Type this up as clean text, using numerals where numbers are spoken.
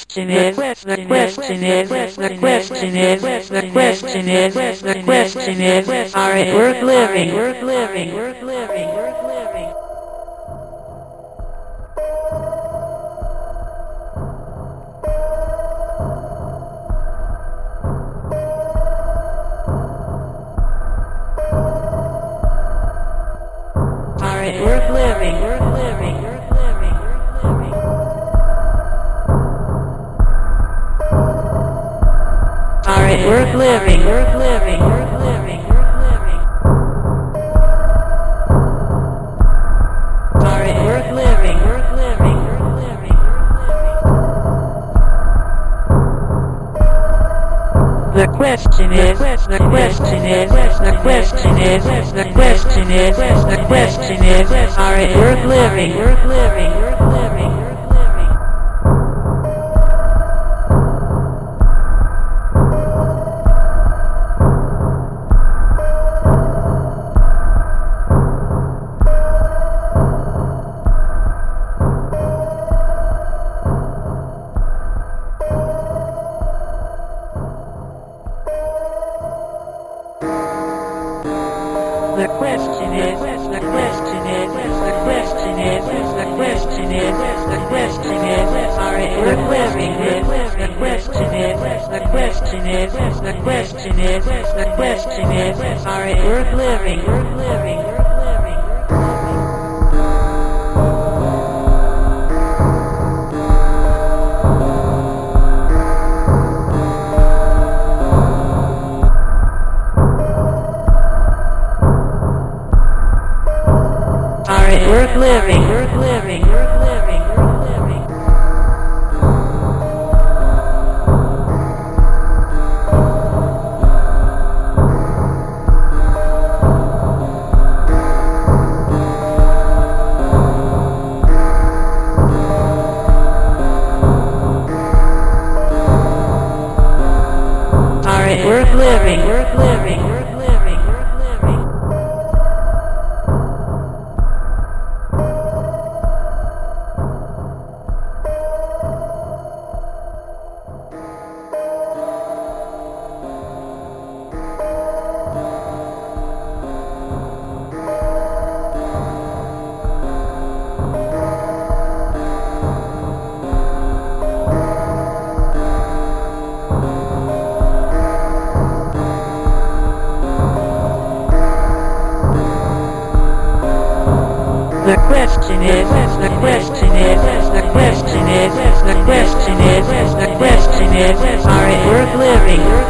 question is, the question is, the question is, the question is, the question is, are it worth living, worth living, worth living, worth living? Are it worth living, worth living, worth living, worth living? Are it worth living, worth living, worth living, worth living? Are it worth living, worth living, worth living, worth living? The question is, the question is, the question is, the question is, the question is, are it worth living, worth living, worth living, worth living? The question is, the question is, the question is, the question is, the question is, are it worth living? The question is, the question is, the question is, the question is, are it worth living? Worth living, worth living, worth living? Are it worth living, worth living, worth living, worth living? Are it worth living, worth living, worth living, worth living? The question is, the question is, the question is, the question is, the question is, are it worth living?